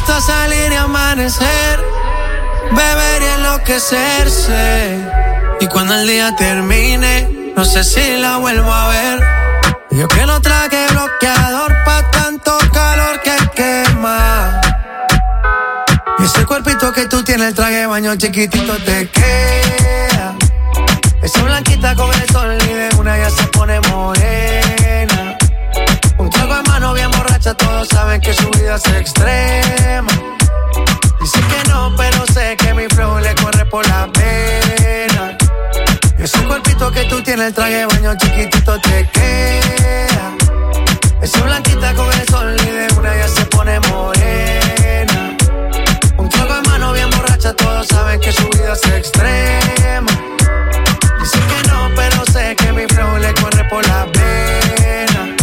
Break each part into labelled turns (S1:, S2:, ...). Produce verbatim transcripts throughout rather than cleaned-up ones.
S1: gusta salir y amanecer, beber y enloquecerse. Y cuando el día termine, no sé si la vuelvo a ver. Yo que no traje bloqueador pa' tanto calor que quema. Y ese cuerpito que tú tienes, el traje de baño chiquitito te queda. Esa blanquita con el sol y de una ya se pone morena. Un trago en mano bien borracha, todos saben que su vida es extrema. Dice que no, pero sé que mi flow le corre por la pena. Ese cuerpito que tú tienes, el traje de baño chiquitito te queda. Esa blanquita con el sol y de una ya se pone morena. Un trago en mano bien borracha, todos saben que su vida es extrema. Dice que no, pero sé que mi flow le corre por la pena.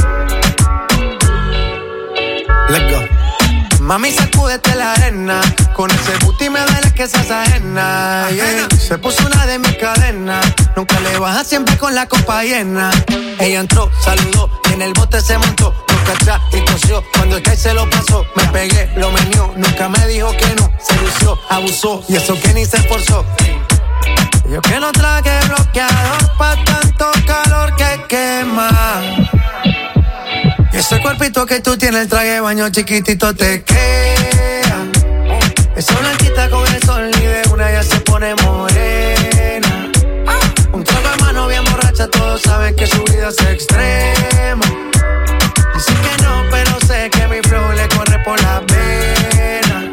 S1: Let's go. Mami, sacúdete la arena. Con ese booty me duele que seas ajena, yeah. Se puso una de mis cadenas. Nunca le baja, siempre con la copa llena. Ella entró, saludó, y en el bote se montó. Nunca atrás y tosió, cuando el que se lo pasó. Me pegué, lo menió, nunca me dijo que no. Se lució, abusó, y eso que ni se esforzó. Yo que no traje bloqueador pa' tanto calor que quema. Y ese cuerpito que tú tienes, el traje de baño chiquitito te queda. Esa blanquita con el sol y de una ya se pone morena. Un trago de mano bien borracha, todos saben que su vida es extrema. Dice que no, pero sé que mi flow le corre por la pena.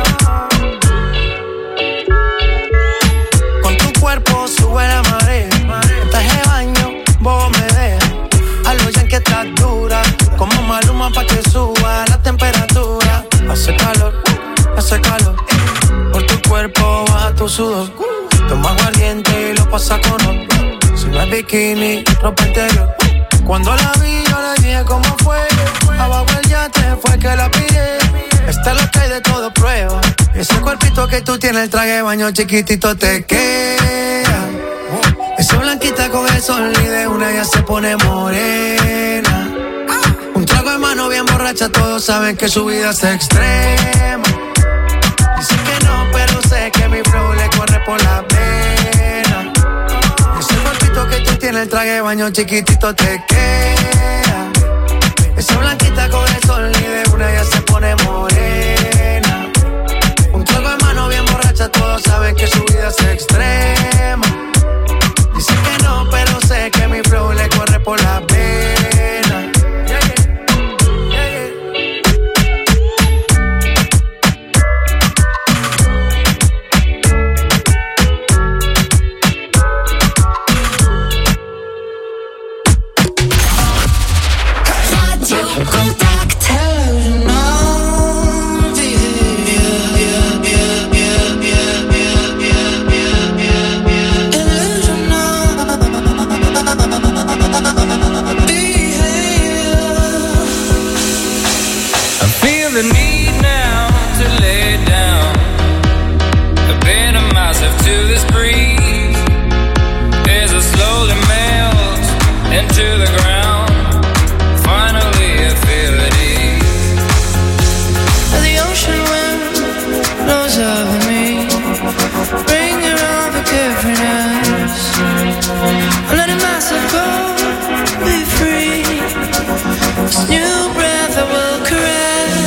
S1: Con tu cuerpo sube la marea. En traje de baño, vos me dejas. Algo ya que estás dura, como Maluma pa' que suba la temperatura. Hace calor, hace calor. Por tu cuerpo baja tu sudor. Toma aguardiente y lo pasa con otro. Si no es bikini, ropa interior. Cuando la vi yo le dije cómo fue. Abajo el yate fue que la pillé. Esta es lo que hay de todo prueba. Ese cuerpito que tú tienes, el traje de baño chiquitito te queda. Esa blanquita con el sol y de una ya se pone morena. Un trago de mano bien borracha, todos saben que su vida es extrema. Dice que no, pero sé que mi flow le corre por la pena. Ese cuerpito que tú tienes, el traje de baño chiquitito te queda. Esa blanquita con el sol y de una ya se pone morena. Un trago de mano bien borracha, todos saben que su vida es extrema. Dice que no, pero sé que mi flow le corre por la pena. Yeah, yeah. Yeah, yeah.
S2: Radio Contact.
S3: The need now to lay down, abandon myself to this breeze as I slowly melt into the ground. Finally I feel at ease. The ocean wind blows over me, bringing all forgiveness. Letting myself go, be free. This new breath I will caress.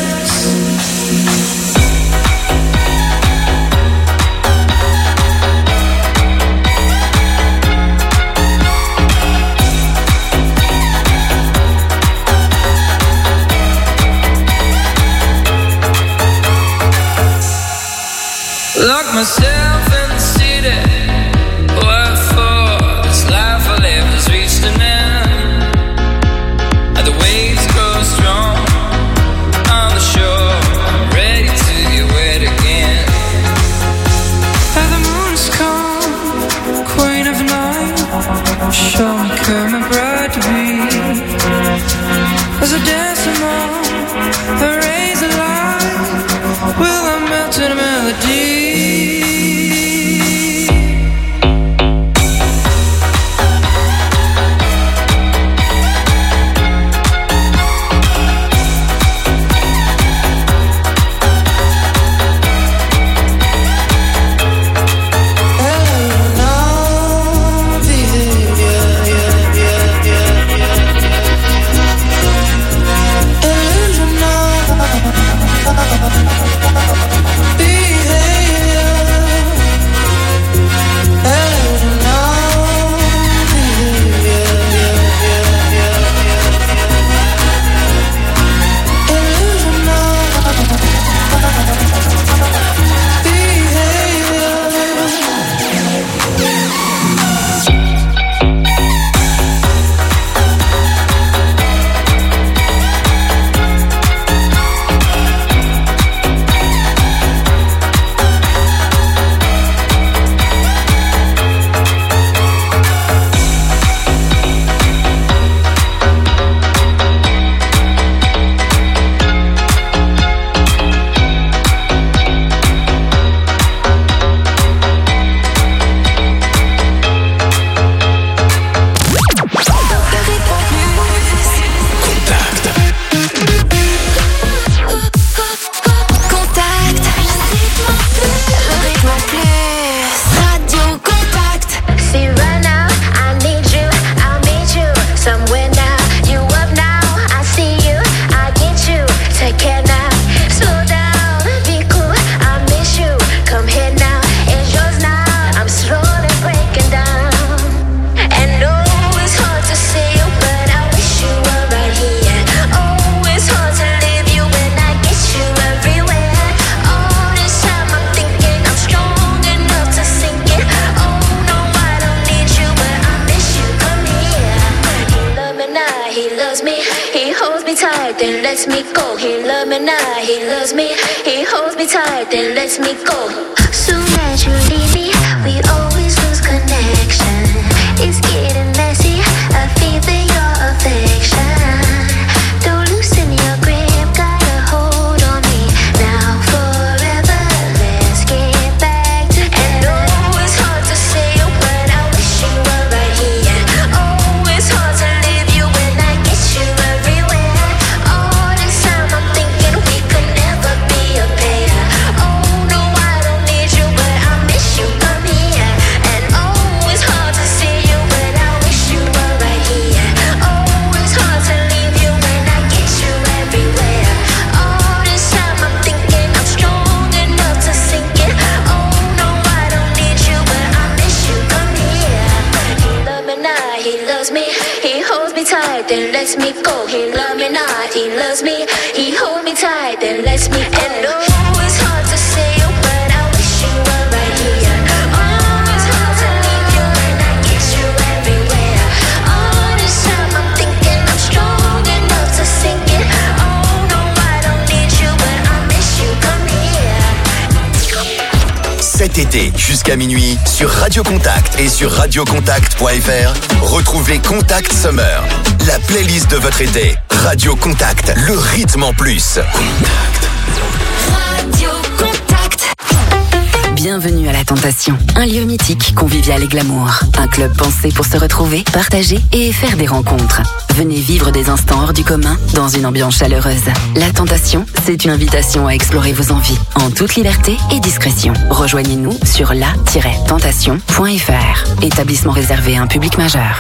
S3: Lock myself in the city. What for? This life I live has reached an end. And the waves grow strong on the shore. I'm ready to get wet again. And the moon is calm, queen of the night. Show me come my bride to be. As I dance among the rays of light, will I melt in a melody?
S2: love me now, he loves me. He holds me tight, then lets me go. Soon as you leave me, we always lose connection. It's getting messy, I feel for your affection. Don't loosen your grip, got a hold on me. Now forever, let's get back together. And oh, it's hard to say, but I wish you were right here. Oh, it's hard to leave you when I get you everywhere. All this time I'm thinking we could never be a pair. Oh no, I don't need you, but I miss you, come here. And oh, it's hard to see you, but I wish you were right here. Oh, it's hard to leave you when I get you everywhere. All this time I'm thinking I'm strong enough to sink it. Oh no, I don't need you, but I miss you, come here. He love me now, he loves me. He holds me tight, then lets me go. He love me not, he loves me. He holds me tight, then lets me go. And oh, it's hard to say, but I wish you were right here. Oh, it's hard to leave you when I get you everywhere. All this time I'm thinking I'm strong enough to sink it. Oh no, I don't need you, but I miss you, come here.
S4: Cet été, jusqu'à minuit, sur Radio Contact et sur radio contact point f r, retrouvez Contact Summer, la playlist de votre été. Radio Contact, le rythme en plus. Contact.
S2: Radio Contact.
S5: Bienvenue à La Tentation, un lieu mythique, convivial et glamour. Un club pensé pour se retrouver, partager et faire des rencontres. Venez vivre des instants hors du commun dans une ambiance chaleureuse. La Tentation, c'est une invitation à explorer vos envies en toute liberté et discrétion. Rejoignez-nous sur la tiret tentation point f r. Établissement réservé à un public majeur.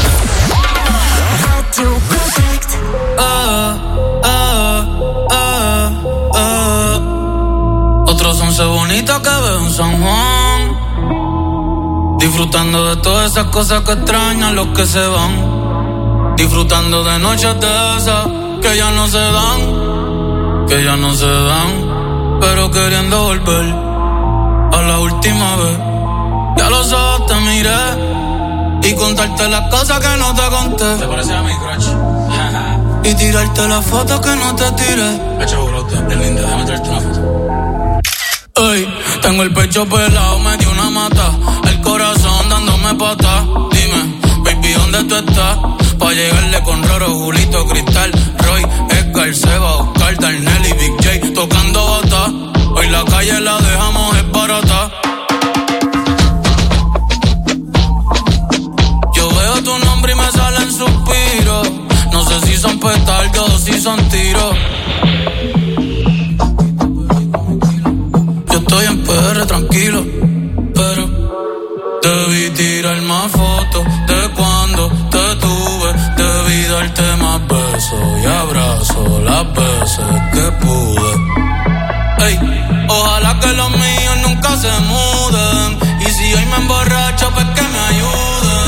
S2: Radio Contact.
S3: Ah, ah, ah, ah. Otros once bonitos que veo en San Juan, disfrutando de todas esas cosas que extrañan los que se van, disfrutando de noches de esas que ya no se dan, que ya no se dan, pero queriendo volver a la última vez. Y a los ojos te miré y contarte las cosas que no te conté. ¿Te parece a mi crush? Y tirarte las fotos que no te tiré. Echa brote, es linda, déjame tirarte una foto. Ey, tengo el pecho pelado, me dio una mata, el corazón dándome pata. Dime, baby, ¿dónde tú estás? Pa' llegarle con Roro, Julito, Cristal, Roy, Edgar, Seba, Oscar, Darnell y Big J tocando bata. Hoy la calle la dejamos es barata. Yo veo tu nombre y me salen suspiros. No sé si son petardos o si son tiros. Estoy en P R tranquilo, pero debí tirar más fotos de cuando te tuve. Debí darte más besos y abrazos las veces que pude. Ey, ojalá que los míos nunca se muden. Y si hoy me emborracho, pues que me ayuden.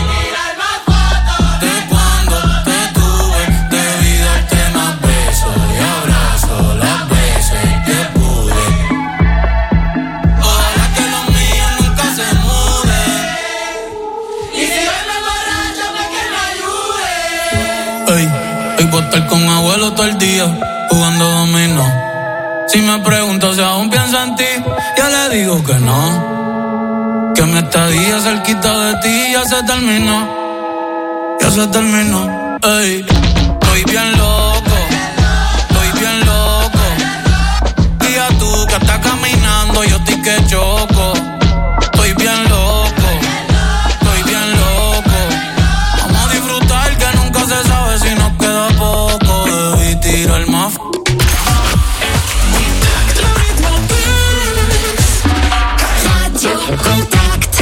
S3: Puedo estar con abuelo todo el día jugando dominó. Si me pregunto si aún pienso en ti, ya le digo que no. Que mi estadía cerquita de ti ya se terminó. Ya se terminó. Ey, estoy bien loco. Estoy bien loco. Diga tú que estás caminando, yo estoy que choco. Estoy bien loco. Estoy bien loco. Vamos a disfrutar que nunca se sabe si nos queda poco. Debí tirar más.
S2: Contact.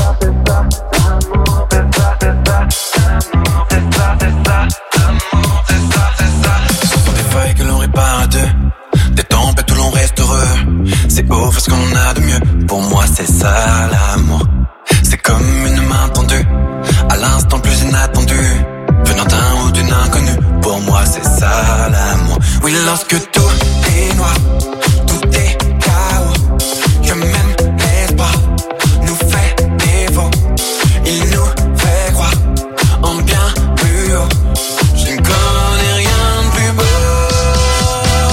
S6: Ce sont des failles que l'on répare à deux, des tempêtes où l'on reste heureux. C'est beau faire ce qu'on a de mieux. Pour moi c'est ça l'amour. C'est comme une main tendue à l'instant le plus inattendu, venant d'un ou d'une inconnue. Pour moi c'est ça l'amour. Oui, lorsque tout est noir, tout est chaos, que même l'espoir nous fait défaut. Il nous fait croire en bien plus haut. Je ne connais rien de plus beau.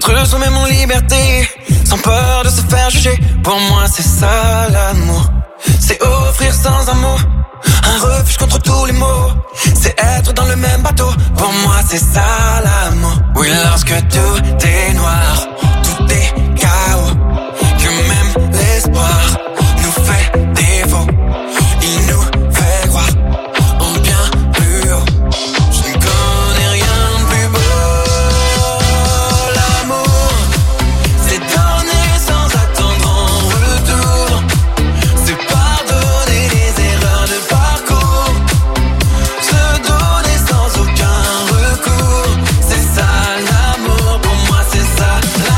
S6: Être soi-même en liberté, sans peur de se faire juger. Pour moi c'est ça l'amour. C'est offrir sans un mot un refuge contre tous les maux. C'est être dans le même bateau. Pour moi c'est ça l'amour. Oui, lorsque tout est noir, tout est chaos, que même l'espoir nous fait défaut. Il nous fait croire en bien plus haut. Je ne connais rien de plus beau. L'amour, c'est donner sans attendre en retour. C'est pardonner les erreurs de parcours. Se donner sans aucun recours. C'est ça l'amour, pour moi c'est ça l'amour.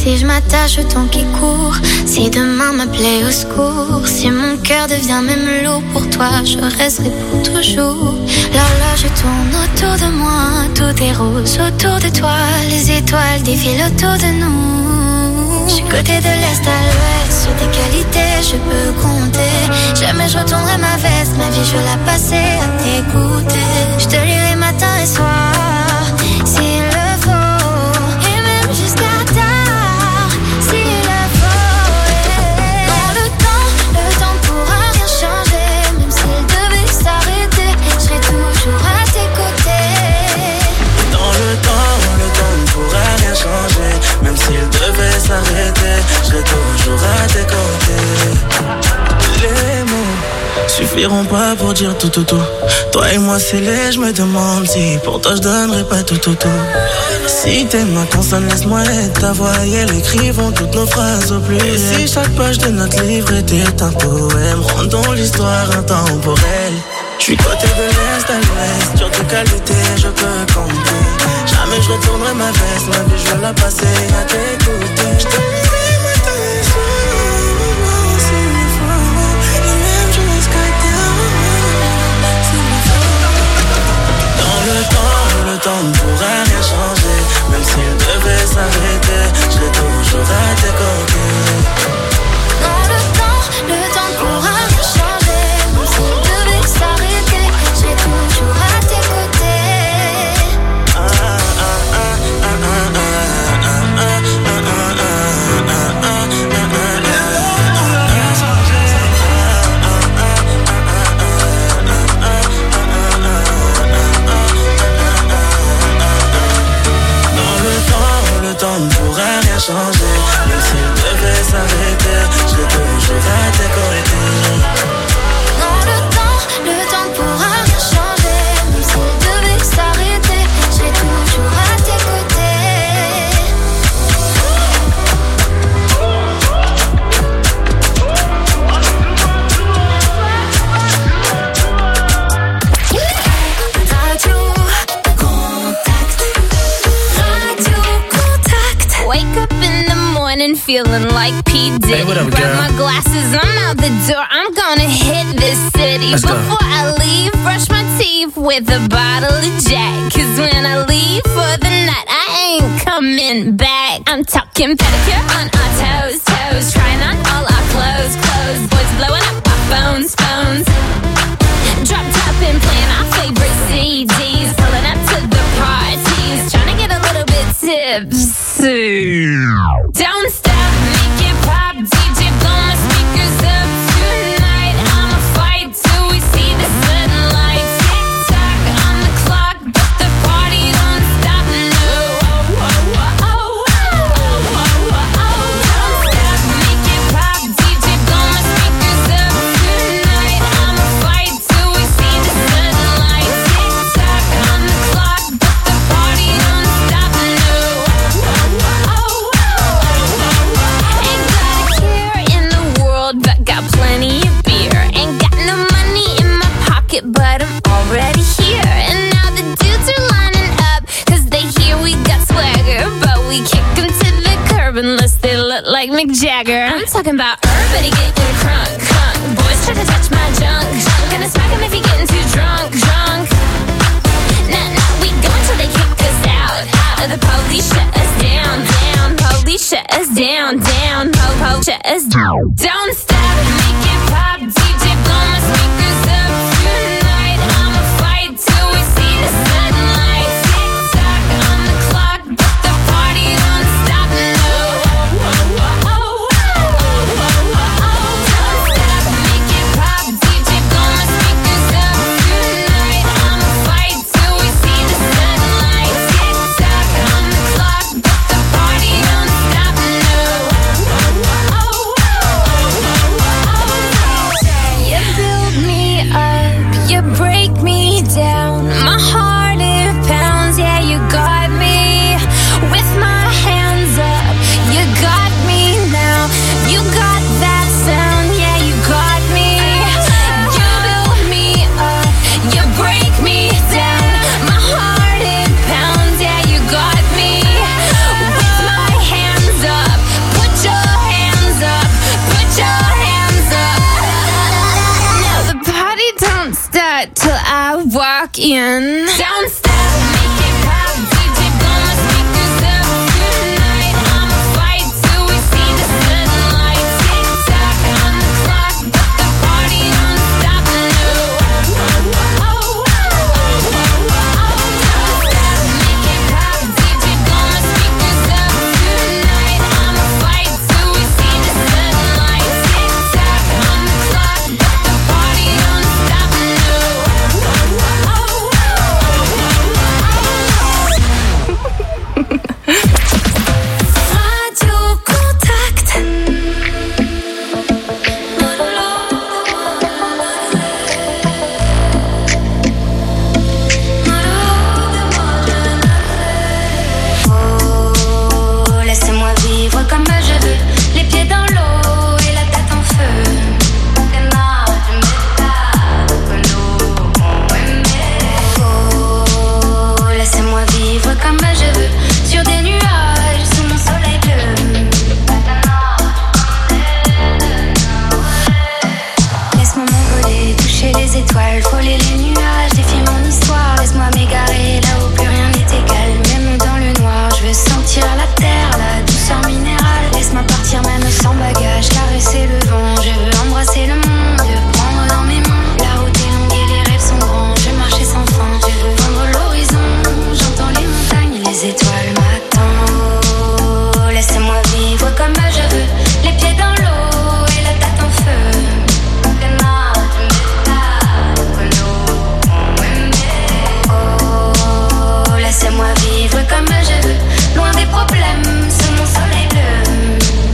S2: si je m'attache au temps qui court, si demain m'appelait au secours, si mon cœur devient même lourd pour toi, je resterai pour toujours. L'horloge tourne autour de moi, tout est rose autour de toi, les étoiles défilent autour de nous. Je suis côté de l'est à l'ouest, sur tes qualités je peux compter. Jamais je retournerai ma veste, ma vie je veux la passer à t'écouter. Je te lirai matin et soir, s'il le faut, et même jusqu'à tard, s'il le faut. Dans le temps, le temps pourra rien changer, même s'il devait s'arrêter, je serai toujours à tes côtés.
S7: Dans le temps, le temps ne pourra rien changer, même s'il devait s'arrêter, je serai toujours à tes côtés. Les mots suffiront pas pour dire tout tout tout. Toi et moi c'est laid, je me demande si pour toi je donnerais pas tout tout tout. Si tes mains consonnent, laisse-moi être ta voix et elles écrivent toutes nos phrases au pluriel. Et si chaque page de notre livre était un poème, rendons l'histoire intemporelle. J'suis côté de l'est à l'ouest, sur tes qualités je peux compter. Jamais je retournerai ma veste, ma vie je veux la passer à t'écouter. J'te lirai matin et soir, s'il le faut, et même jusqu'à tard, s'il le faut. Dans le temps, le temps ne pourra rien changer, même s'il devait s'arrêter, je serai toujours à tes côtés.
S2: Dans le temps, le temps ne pourra rien changer, même s'il devait s'arrêter, je serai toujours à tes côtés.
S7: Ah, ah, ah, ah, ah, ah, ah, ah, le temps ne pourra rien changer, même s'il devait s'arrêter, je serai toujours à tes côtés.
S2: Dans le temps, le temps ne pourra rien changer, même s'il devait s'arrêter, je serai toujours à tes côtés. Radio Contact, Radio Contact.
S8: Wake up in the morning feeling like P. Diddy.
S9: Hey, what up,
S8: Grab
S9: girl?
S8: my glasses, I'm out the door. I'm gonna hit this city.
S9: Let's go.
S8: Before I leave, brush my teeth with a bottle of Jack. Cause when I leave for the night, I ain't coming back. I'm talking pedicure on our toes, toes. Trying on all our clothes, clothes. Boys blowing up our phones, phones. Drop top and playing our favorite C Ds. Pulling up to the parties. Trying to get a little bit tipsy. Don't stop, make it pop. D J, blow my speakers up tonight. I'ma fight till we see the sunlight. Tick tock on the clock, but the party don't stop. No. Oh, oh, oh, oh, oh, oh, oh, oh. Don't stop, make it pop. D J, blow my speakers up tonight. I'ma fight till we see the sunlight. Tick tock on the clock, but the party don't stop. No. Oh, oh, oh, oh, oh, oh. Ain't got a care in the world, but got plenty of beer. Ain't got no money in my pocket, but I'm already here. And now the dudes are lining up, cause they hear we got swagger. But we kick them to the curb unless they look like Mick Jagger. I'm talking about everybody getting crunk, crunk. Boys try to touch my junk, junk. Gonna smack him if he getting too drunk, drunk. Nah, nah, we go until they kick us out, out. The police shut us down, down. Police shut us down, down. Po, po, shut us down. Don't stop, make it pop. D J, blow my speakers up tonight. I'ma fight till we see the sunlight. Tick tock on the clock, but the party don't stop. No. Oh, oh, oh, oh, oh, oh, oh, oh. Don't stop, make it pop. D J, blow my speakers up tonight. I'ma fight till we see the sunlight. Tick tock on the clock, but the party don't stop. No. Oh, oh, oh, oh, oh, oh, oh. lock in. Don't stop, make it pop, D J blow my speakers up tonight. I'ma fight till we see the sunlight. Tick tock on the clock, but the party don't stop. No. Oh, oh, oh, oh, oh. Don't stop, make it pop, D J blow my speakers up tonight. I'ma fight till we see the sunlight. Tick tock on the clock, but the party don't stop. No. Radio Contact.
S2: Oh, laissez-moi vivre comme je veux, les pieds dans l'eau et la tête en feu. Oh, laissez-moi vivre comme je veux, sur des nuages, sous mon soleil bleu. Laisse-moi m'envoler, toucher les étoiles, frôler les nuages, défier mon histoire. Laisse-moi m'égarer là où plus rien n'est égal, même dans le noir. Je veux sentir la terre, la douceur minérale. Laisse-moi partir même sans bagage, caresser le vent. Je veux embrasser le monde, prendre dans mes mains. La route est longue et les rêves sont grands. Je veux marcher sans fin, je veux vendre l'horizon. J'entends les montagnes, les étoiles m'attendent. Oh, laissez-moi vivre comme je veux, les pieds dans l'eau et la tête en feu. Oh, laissez-moi vivre comme je veux, loin des problèmes, sous mon soleil bleu.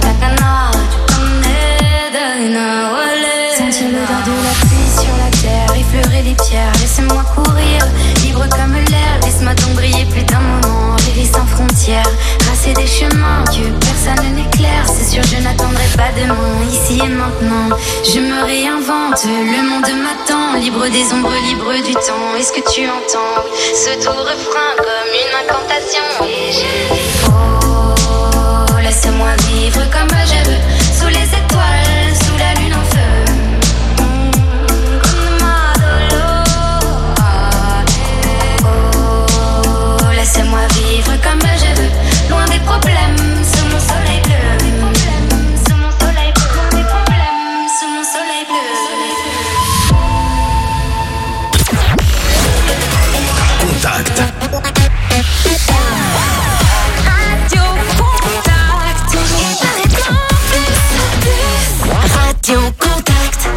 S2: Sentir l'odeur de la pluie sur la terre, effleurer les pierres, laissez-moi courir, libre comme l'air. Laisse-moi donc briller plus d'un moment, rêver sans frontières, tracer des chemins que personne n'éclaire. C'est sûr je n'attendrai pas demain, ici et maintenant. Je me réinvente, le monde m'attend, libre des ombres, libre du temps. Est-ce que tu entends ce doux refrain comme une incantation? Et je dis oh, laissez-moi vivre comme je veux, sous les étoiles, sous la lune en feu. Oh, laissez-moi vivre comme je veux, loin des problèmes, sous mon soleil bleu. Sous mon soleil bleu, loin des problèmes, sous mon soleil bleu.
S4: Contact.
S8: Radio Contact.
S2: Radio Contact.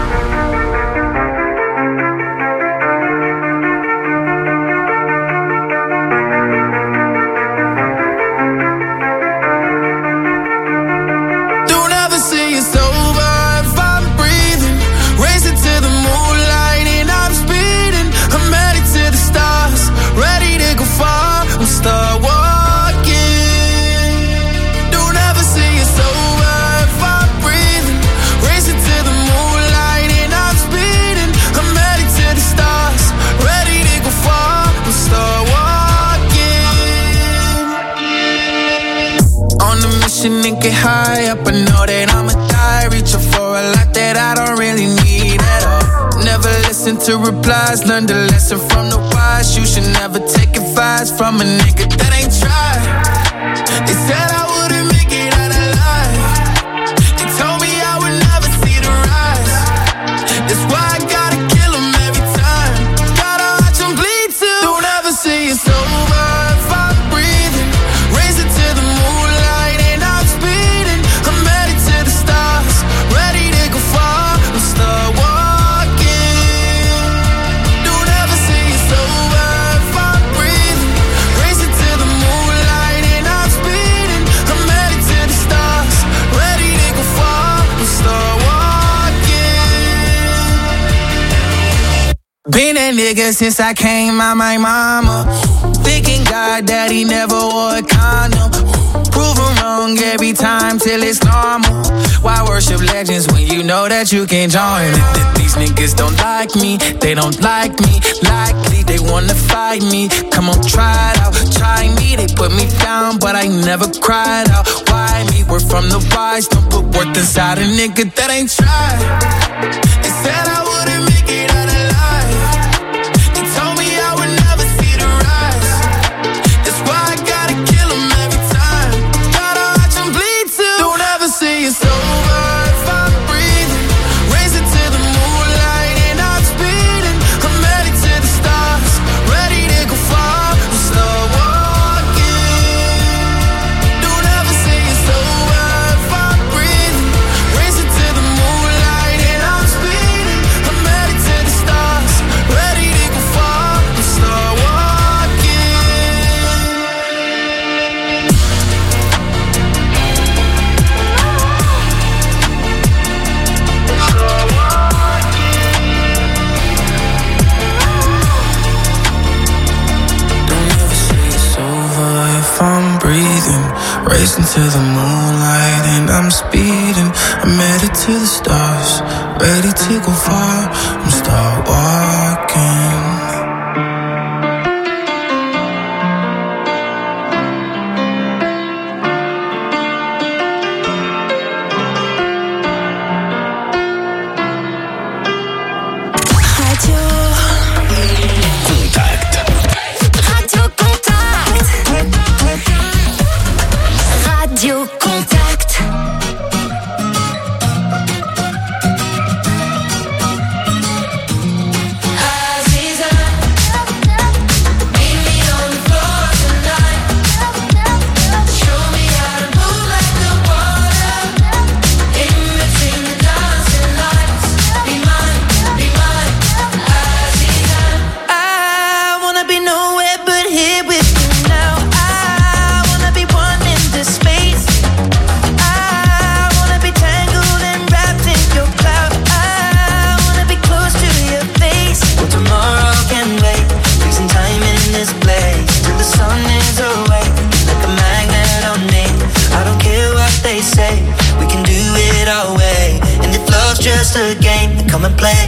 S7: Don't ever say it's over if I'm breathing. Racing to the moonlight and I'm speeding. I'm headed to the stars, ready to go far. We'll start walking. Don't ever say it's over if I'm breathing. Racing to the moonlight and I'm speeding. I'm headed to the stars, ready to go far. We'll start walking. On a mission and get high up, I know that I'ma die. Reaching for a lot that I don't really need at all. Never listen to replies, learn the lesson from the wise. You should never take advice from a nigga that ain't tried. They said I wouldn't make it out alive. They told me I would never see the rise. That's why I gotta kill 'em every time. Gotta watch 'em bleed too. Don't ever say it's over if I'm breathing. Racing to the moonlight and I'm speeding. I'm headed to the stars, ready to go far. We'll start walking. Don't ever say it's over if I'm breathing. Racing to the moonlight and I'm speeding. I'm headed to the stars, ready to go far. We'll start walking. Been that nigga since I came out my mama. Thinking God that he never wore a condom. Proven wrong every time till it's normal. Why worship legends when you know that you can join it? These niggas don't like me, they don't like me. Likely they wanna fight me. Come on, try it out, try me. They put me down, but I never cried out. Why me? We're from the wise, don't put worth inside a nigga that ain't tried. They said I wouldn't make it out alive. They told me I'm breathing, racing to the moonlight and I'm speeding. I'm headed to the stars, ready to go far. I'm start walking.
S2: Radio Contact.
S1: Just a game, come and play.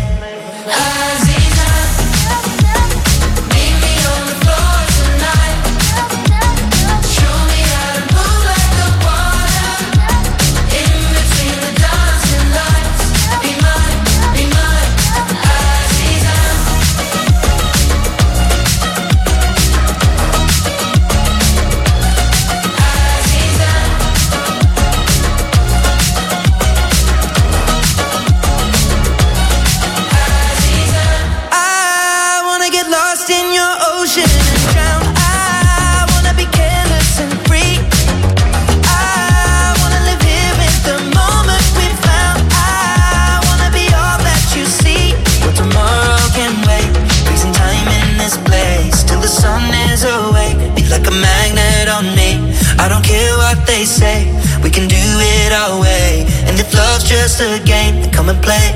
S1: They say we can do it our way, and if love's just a game, then come and play.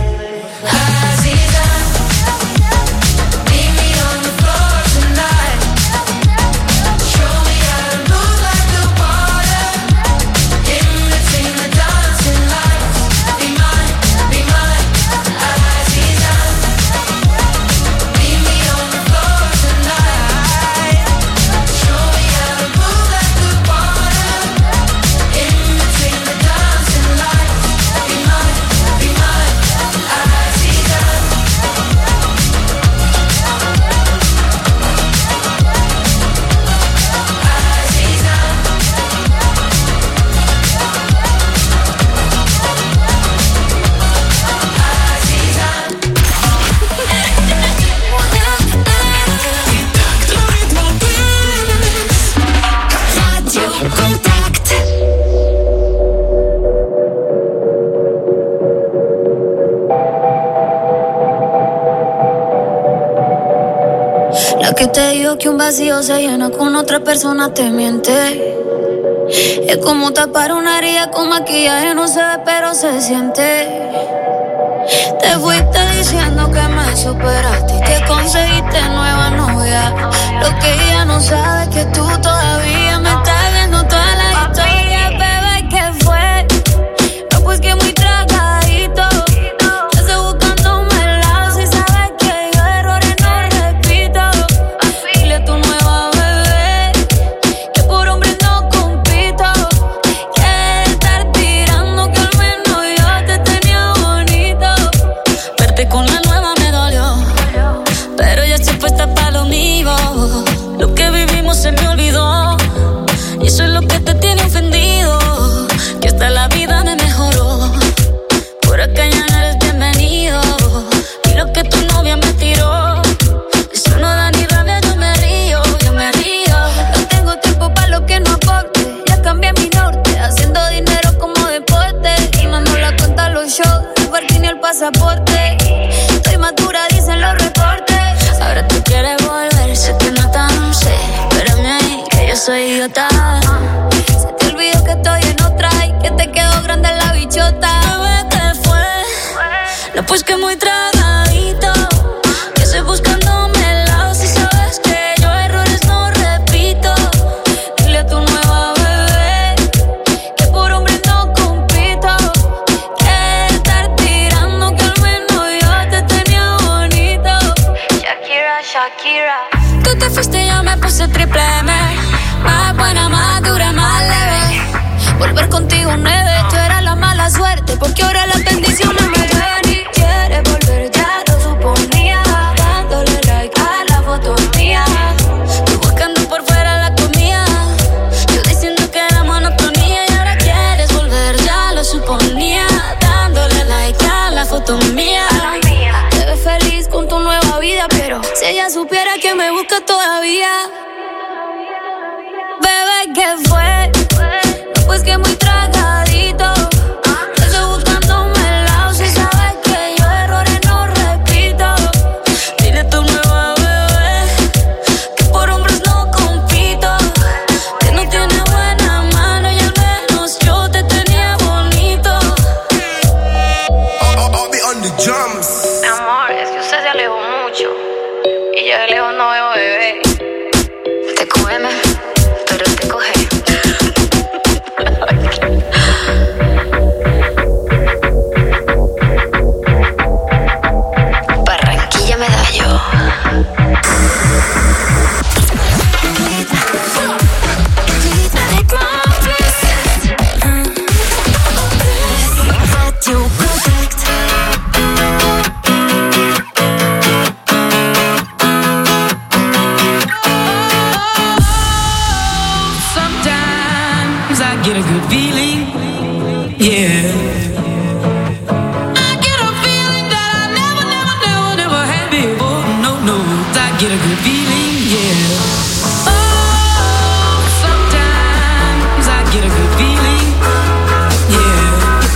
S2: Que te digo que un vacío se llena con otra persona te miente. Es como tapar una herida con maquillaje, no se ve pero se siente. Te fuiste diciendo que me superaste y que conseguiste nueva novia. Lo que ella no sabe es que tú todavía me estás viendo toda la historia. Bebé, ¿qué fue? No, pues que muy tragadito. Pasaporte, estoy madura, dicen los reportes. Ahora tú quieres volver, sé que no tan sé. Espérame ahí, que yo soy idiota. Se te olvidó que estoy en otra y que te quedó grande la bichota. Bebé, ¿qué fue? No, pues que muy tragadito, que estoy buscándome el lado. Si sabes que yo errores no repito, dile a tu nueva
S9: cúmpleme. Más buena, más dura, más leve. Volver contigo nueve, tú eras la mala suerte, porque ahora las bendiciones me ven y quieres volver, ya lo suponía. Dándole like a la foto mía, tú buscando por fuera la comida, yo diciendo que era monotonía. Y ahora quieres volver, ya lo suponía. Dándole like a la foto mía, te ves feliz con tu nueva vida, pero si ella supiera que me busca todavía. Bebé, ¿qué fue? No, pues que muy tragadito. Estoy buscándome el lado, si sabes que yo errores no repito. Dile a tu nueva bebé que por hombres no compito, que no tiene buena mano y al menos yo te tenía bonito.
S10: I'll, I'll be on the drums.
S9: Mi amor, es que usted se alejó mucho y yo de lejos no veo bebé. Te cógeme, pero te coge. Barranquilla Medallo.
S3: Sometimes I get a good feeling, yeah. I get a feeling that I never, never, never, never had before. No, no, I get a good feeling, yeah. Oh, sometimes I get a good feeling, yeah.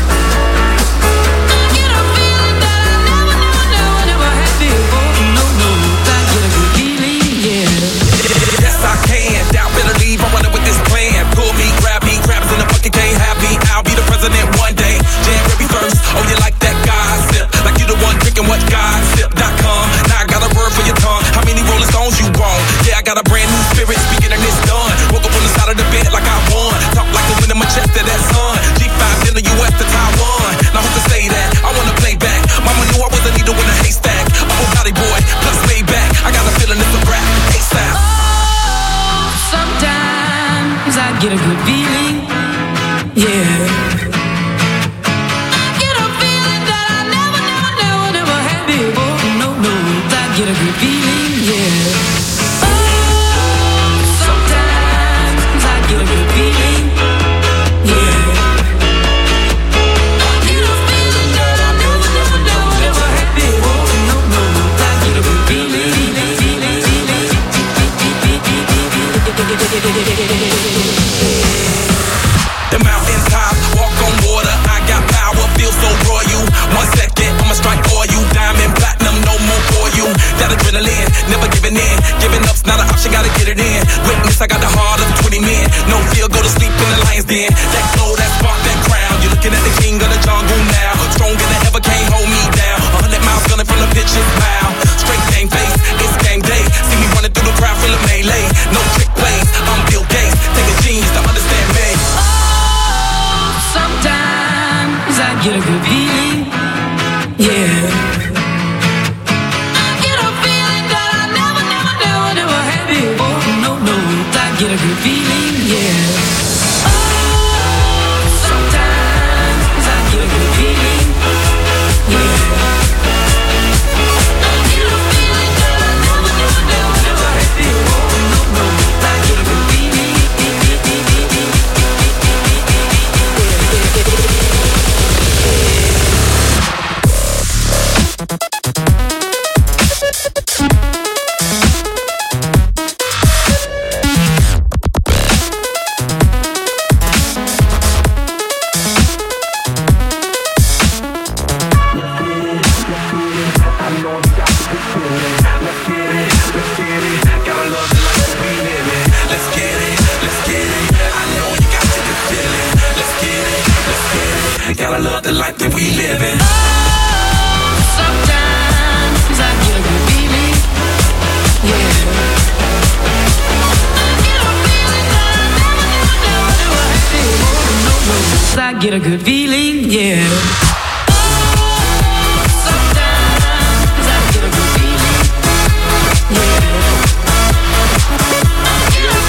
S3: I get a feeling that I never, never, never, never had before. No, no, I get a good feeling, yeah.
S6: Yes, I can. Doubt, better leave. I'm running with this plan. Pull me, grab me, crabs in the bucket, can't have me. I'll be the president one day. January first. Oh, you like that gossip? Like you the one drinking what gossip dot com. Now I got a word for your tongue. How many Rolling Stones you want? Yeah, I got a brand new spirit speaking and it's done. Woke up on the side of the bed like I won. Talk like the wind in my chest to that sun. G five in the U S to Taiwan. Now who can say that? I wanna play back. Mama knew I was a needle in a haystack. I'm a body boy, plus way back. I got a feeling it's a rap. ASAP.
S3: Sometimes I get a good feeling, yeah. I get a feeling that I never, never, never, never had before. No, no, I get a good feeling, yeah. Oh, sometimes I get a good feeling, yeah. I get a feeling that I never, never, never, never had before. No, no, I get a good feeling, feeling, feeling, feeling.
S6: The mountain top, walk on water. I got power, feel so royal. One second, I'ma strike for you. Diamond, platinum, no more for you. That adrenaline, never giving in. Giving up's not an option, gotta get it in. Witness, I got the heart of twenty men. No fear, go to sleep in the lion's den. That glow, that spark, that crown. You're looking at the king of the jungle now. Stronger than ever, can't hold me down. A hundred miles gunning from the pitch's bow. Straight game face, it's game day. See me running through the crowd full of melee. No trick plays, I'm Bill Gates. Take a genius to understand me.
S3: Sometimes I get a good feeling, yeah. I get a feeling that I never, never, never, never had before. No, no, I get a good feeling, yeah. Oh, sometimes I get a good feeling, yeah. I get a feeling that I never, never, never, never had before. No, no, I get a good feeling.
S6: Gotta love the life that we live in.
S3: Oh, sometimes I get a good feeling, yeah. I get a feeling that I never, never, never, never had before. No, no, I get a good feeling, yeah. Oh, sometimes I get a good feeling, yeah. I get a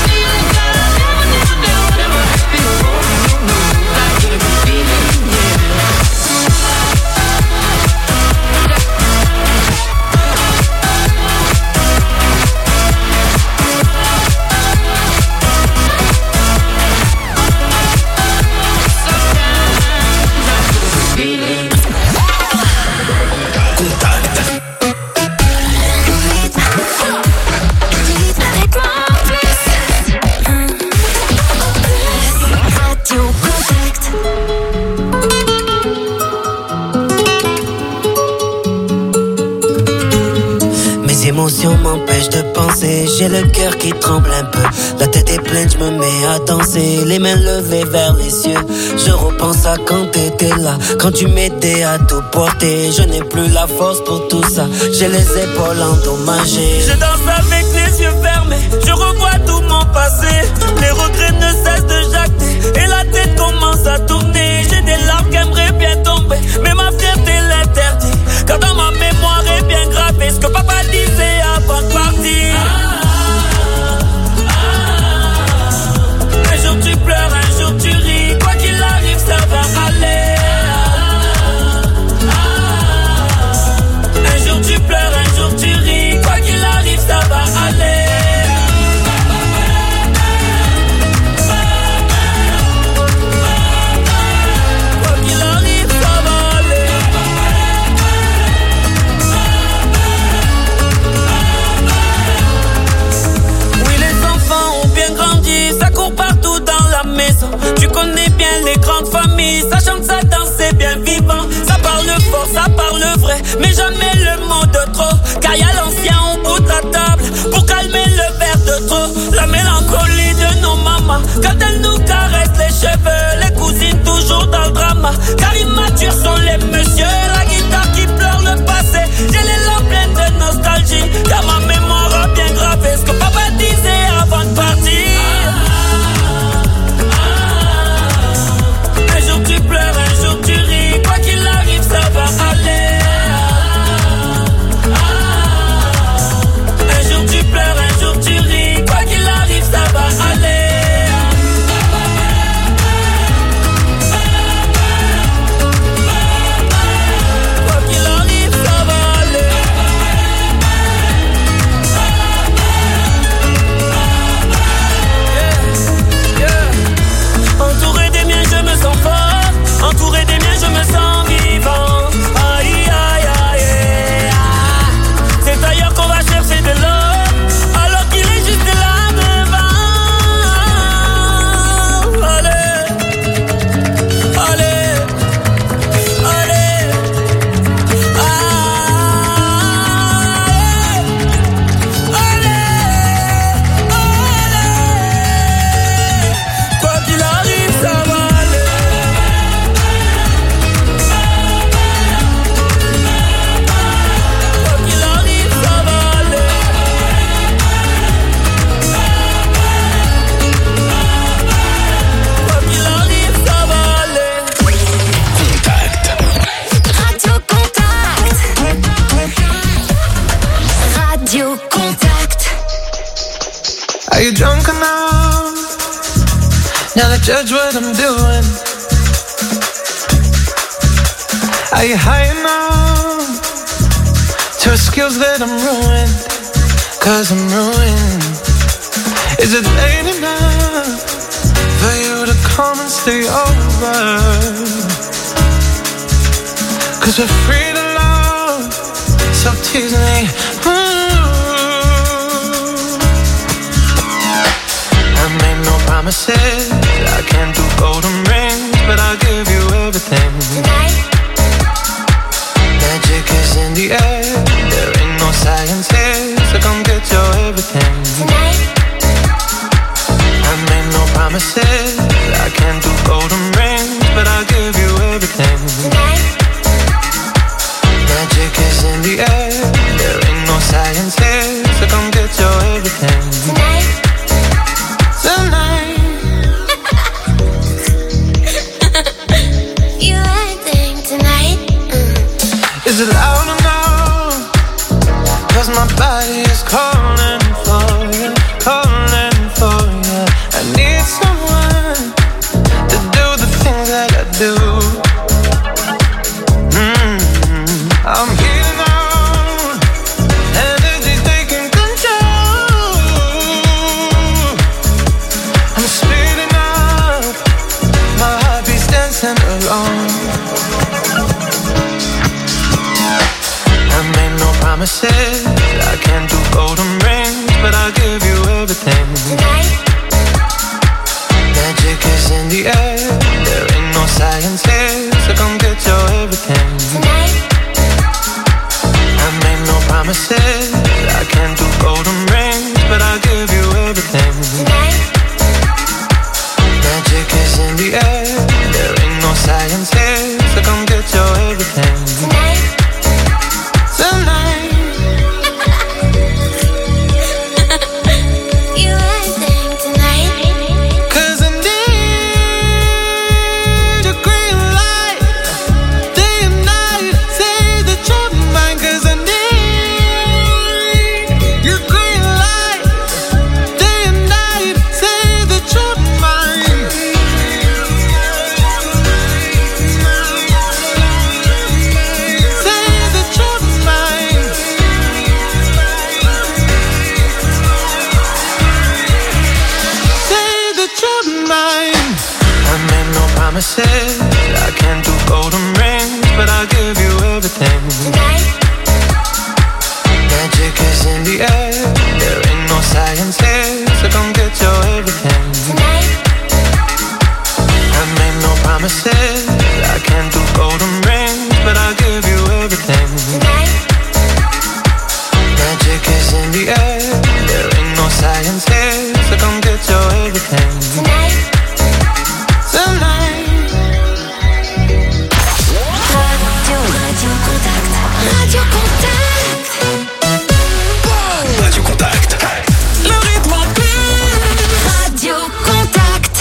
S7: pression m'empêche de penser. J'ai le cœur qui tremble un peu. La tête est pleine, je me mets à danser. Les mains levées vers les cieux. Je repense à quand t'étais là, quand tu m'aidais à tout porter. Je n'ai plus la force pour tout ça. J'ai les épaules endommagées.
S10: Je danse avec les yeux fermés. Je revois tout mon passé. Les regrets ne cessent de jacter. Et la tête commence à tourner. J'ai des larmes qui aimeraient bien tomber, mais ma fierté l'interdit. Car dans ma mémoire est bien gravé ce que papa disait avant de partir. Un jour tu pleures, un jour tu ris. Quoi qu'il arrive, ça va aller. Un jour tu pleures, un jour tu ris. Quoi qu'il arrive, ça va aller. Tu connais bien les grandes familles, sachant que ça danse c'est bien vivant. Ça parle fort, ça parle vrai, mais jamais le mot de trop. Car y'a l'ancien au bout de la table pour calmer le verre de trop. La mélancolie de nos mamans quand elles nous caressent les cheveux. Les cousines toujours dans le drama, car immatures sont les messieurs. La guitare qui pleure le passé, j'ai les larmes pleines de nostalgie. Car ma mémoire a bien gravé ce que papa disait avant de partir. Tu pleures, un jour tu ris, quoi qu'il arrive, ça va aller. Un jour tu pleures, un jour tu ris, quoi qu'il arrive, ça va aller. Quoi qu'il arrive, ça va aller. Yeah, yeah. Entouré des miens, je me sens fort. Entouré des miens, je me sens vivant. Aïe, aïe, aïe, aïe. C'est ailleurs qu'on va chercher de l'or, alors qu'il est juste là devant. Allez, allez, allez, allez, allez. Quoi qu'il arrive, ça va.
S1: Are you drunk enough now to judge what I'm doing? Are you high enough to skills that I'm ruined? Cause I'm ruined. Is it late enough for you to come and stay over? Cause we're free to love, so tease me. Promises, I can't do golden rings, but I'll give you everything. Tonight, magic is in the air, there ain't no science here, so come get your everything. Tonight, I made no promises, I can't do golden rings, but I'll give you everything. Tonight, magic is in the air, there ain't no science here, so come get your everything. Tonight, tonight. Is it loud enough? Cause my body is calling for you, calling for you. I need someone promises. I can't do golden rings, but I'll give you everything. Tonight. Magic is in the air. There ain't no science here, so come get your everything. Tonight. I made no promises. I can't do golden rings, but I'll give you everything. Tonight. Magic is in the air. There ain't no science here, so come get your everything. Tonight. Tonight.
S2: Radio, Radio Contact. Radio Contact.
S4: Radio Contact.
S10: Le rythme en plus.
S2: Radio Contact.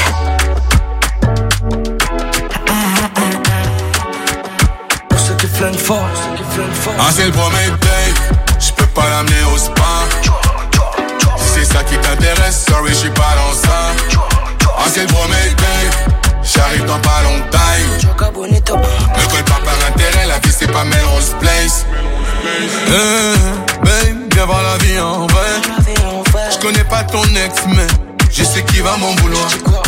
S1: Pour ceux qui flinguent fort, ceux qui flinguent fort.
S11: Ah, c'est le premier date. J'peux pas l'amener au spa. Si c'est ça qui t'intéresse, sorry, j'suis pas dans ça. Ah, c'est le premier date. J'arrive dans pas longtemps. Ne colle pas par intérêt, la vie c'est pas Melrose Place. Hey, babe, viens voir la vie en vrai. J'connais pas ton ex, mais je sais qui va m'en vouloir.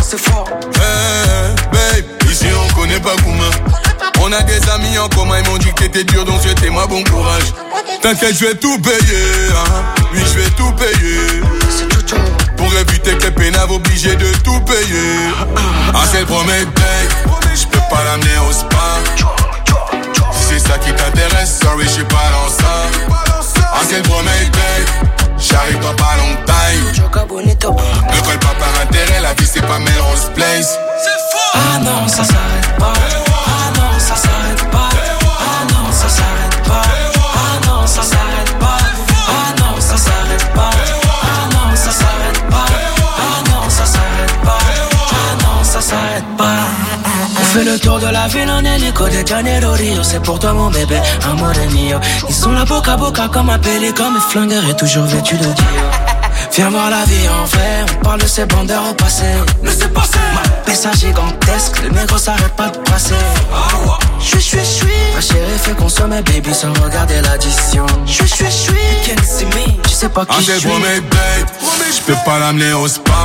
S11: Hey, babe, ici on connaît pas Kouma. On a des amis en commun, ils m'ont dit que t'étais dur, donc souhaitez-moi bon courage. T'inquiète, je vais tout payer, hein. Oui, je vais tout payer. Pour éviter que les pénaves obligés de tout payer. Ah, c'est le premier date. J'peux pas l'amener au spa. Si c'est ça qui t'intéresse, sorry, j'suis pas dans ça. Ah, c'est le premier date. J'arrive dans pas longtemps. Ne colle pas par intérêt, la vie c'est pas Melrose Place.
S1: Ah non, ça s'arrête pas. Ah non, ça s'arrête pas. Ah non, ça s'arrête pas. Ah non, ça s'arrête pas. Ah non, ça s'arrête pas. Ah non, ça s'arrête pas. Ah non, ça s'arrête pas. Ah non, ça s'arrête pas. On fait le tour de la ville en hélico de Janeiro Rio. C'est pour toi mon bébé, amore mio. Ils sont là boca à boca comme un pélican. Mes flingueurs est toujours vêtu de Dior. Viens voir la vie en vrai, on parle de ces bandeurs au passé. Laissez passer. Ma pessa gigantesque, le négro s'arrête pas de passer. J'suis, j'suis, j'suis. Ma chérie fait consommer baby sans regarder l'addition. J'suis, j'suis, j'suis. Can't see me, tu sais pas qui j'suis.
S11: Ah, c'est le premier date. J'peux pas l'amener au spa.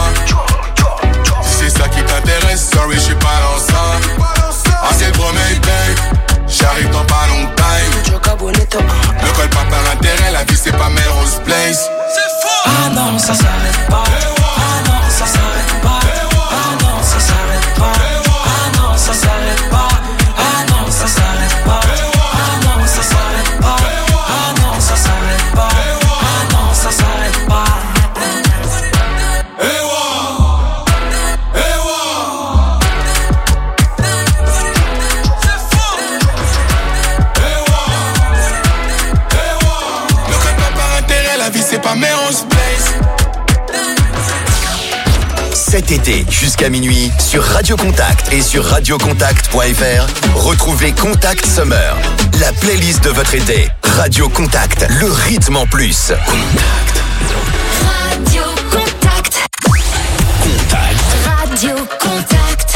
S11: Si c'est ça qui t'intéresse, sorry, j'suis pas dans ça. Ah, c'est le premier date. J'arrive dans pas longtemps. Ne colle pas par intérêt, la vie c'est pas Melrose Place.
S1: Ah non, ça s'arrête pas. Ah non, ça s'arrête pas. Ah non, ça s'arrête pas. Ah non, ça s'arrête pas. Ah non, ça s'arrête pas. Ah non, ça s'arrête pas. Ah non, ça s'arrête pas. Ah non, ça s'arrête pas.
S11: C'est pas Melrose Place.
S4: Cet été, jusqu'à minuit, sur Radio Contact et sur radio contact point f r, retrouvez Contact Summer, la playlist de votre été. Radio Contact, le rythme en plus. Contact.
S2: Radio Contact.
S4: Contact.
S2: Radio Contact.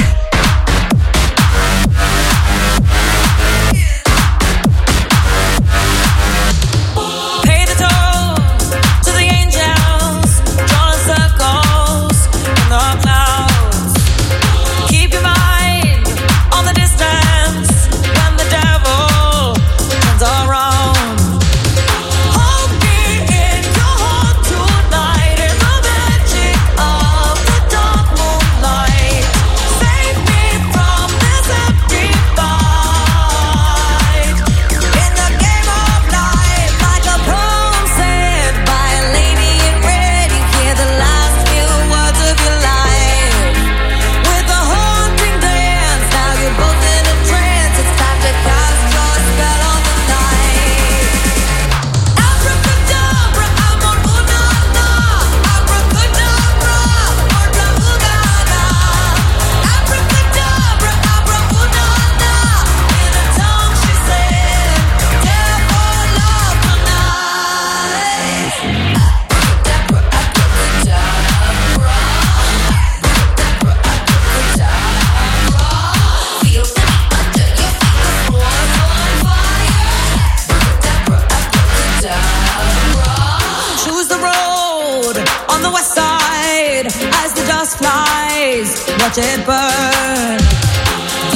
S12: watch it burn.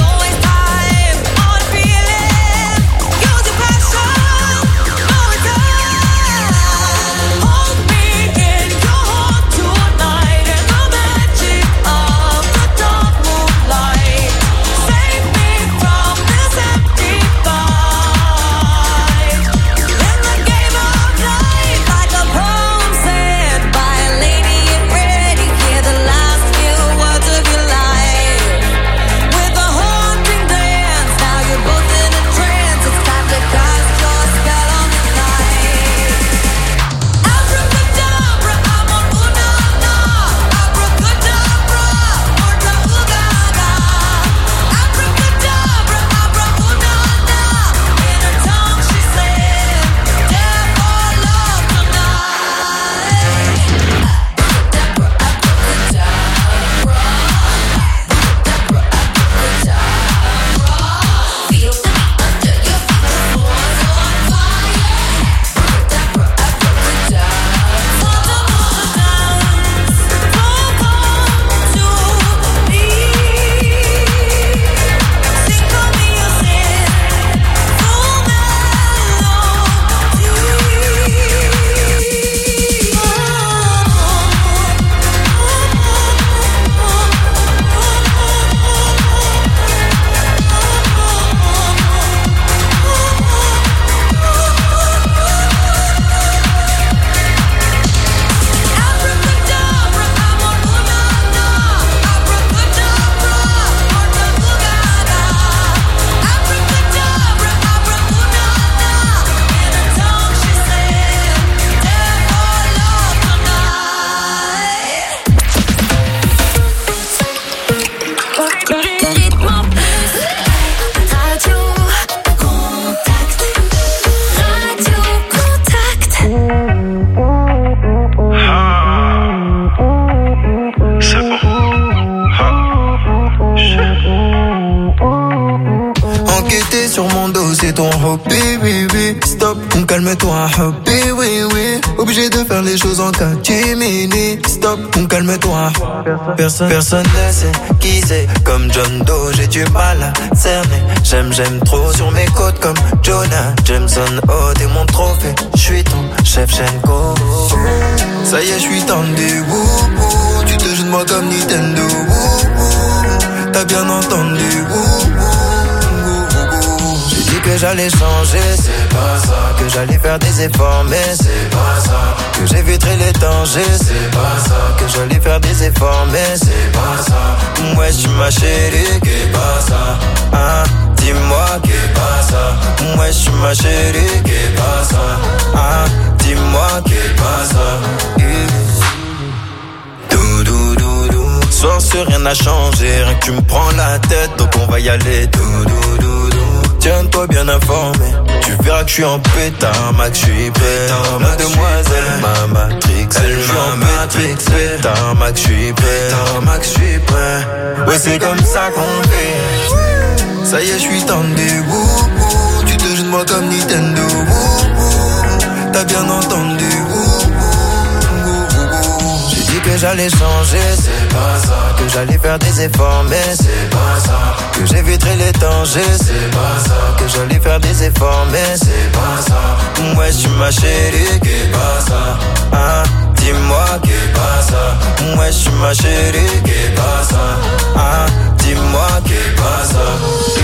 S12: ton hobby, oui, oui. Stop, calme-toi, hobby, oui, oui. Obligé de faire les choses en catimini. Stop, calme-toi. Personne, personne ne sait qui c'est. Comme John Doe, j'ai du mal à cerner. J'aime, j'aime trop sur mes côtes comme Jonah Jameson. Oh, t'es mon trophée. J'suis ton chef Shenko. Ça y est, j'suis tendu. Wouhou. Tu te joues de moi comme Nintendo. Wouhou. T'as bien entendu. Wouhou. Que j'allais changer, c'est pas ça. Que j'allais faire des efforts, mais c'est pas ça. Que j'éviterais les dangers, c'est pas ça. Que j'allais faire des efforts, mais c'est pas ça. Ouais, j'suis ma chérie, qu'est pas ça. Hein, dis-moi qu'est pas ça. Ouais, j'suis ma chérie, qu'est pas ça. Hein, dis-moi qu'est pas ça. Dou dou dou dou. Soir sur rien n'a changé, rien que tu me prends la tête, donc on va y aller. Dou dou dou dou. Tiens-toi bien informé, tu verras que je suis en pétard, Max, je suis prêt. Mademoiselle, ma matrix, elle m'a matrix, pétard, Max, je suis prêt. Max, je suis prêt. Ouais, c'est comme ça qu'on fait. Ça y est, je suis tendu. Wouhou. Tu te joues de moi comme Nintendo. Wouhou. T'as bien entendu. Wouhou. J'ai dit que j'allais changer, c'est pas ça. Que j'allais faire des efforts, mais c'est pas ça. Que j'éviterais les dangers, c'est pas ça. Que j'allais faire des efforts, mais c'est pas ça. Ouais, j'suis ma chérie, qu'est pas ça. Hein, dis-moi qu'est pas ça. Ouais, j'suis ma chérie, qu'est pas ça. Hein, dis-moi qu'est pas ça.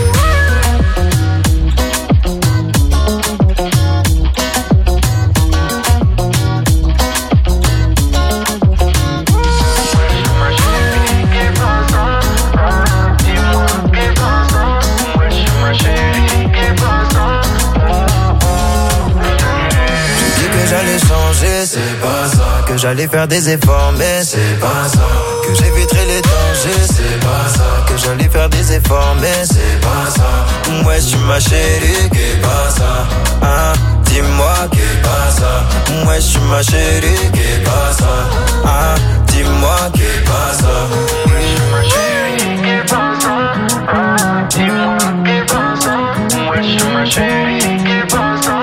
S12: C'est pas ça. Que j'allais faire des efforts, mais c'est pas ça. Que j'éviterais les dangers, c'est pas ça. Que j'allais faire des efforts, mais c'est pas ça. Ouais, j'suis ma chérie, qu'est pas ça. Hein, dis-moi qu'est pas ça. Ouais, j'suis ma chérie, qu'est pas ça. Hein, dis-moi qu'est pas ça. Ouais, j'suis ma chérie, qu'est pas ça. Hein, dis-moi qu'est pas ça. Ouais, j'suis ma chérie, qu'est pas ça.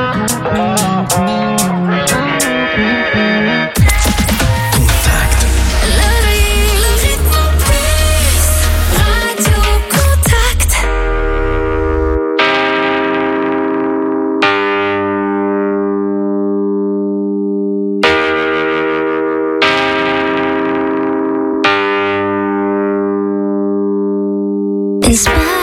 S2: Inspire.